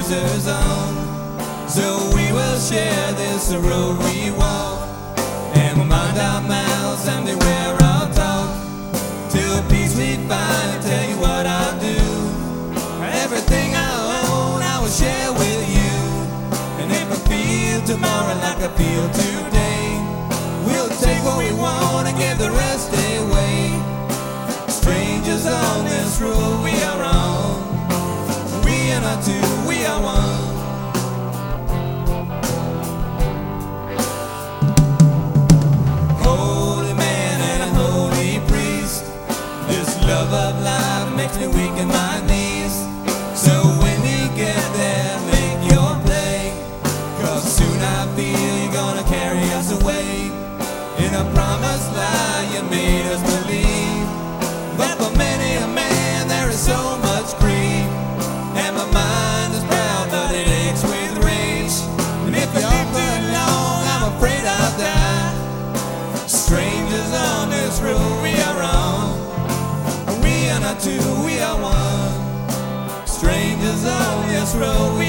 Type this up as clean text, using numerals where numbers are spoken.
razor's on. So we will share this road we walk, and we'll mind our mouths and beware our talk. Till peace we find, and tell you what I'll do. Everything I own I will share with you. And if I feel tomorrow like I feel today, we'll take what we want and give the rest away. Strangers on this road we are on. We are not two, we are one. Holy man and a holy priest, this love of life makes me weak in my knees. So when we get there, make your play, 'cause soon I feel you're gonna carry us away. In a promised lie you made us believe, but for many a man there is so much grief. And my mind is proud but it aches with rage, and if I live too long I'm afraid I'll die. Strangers on this road we are on. We are not two, we are one. Strangers on this road we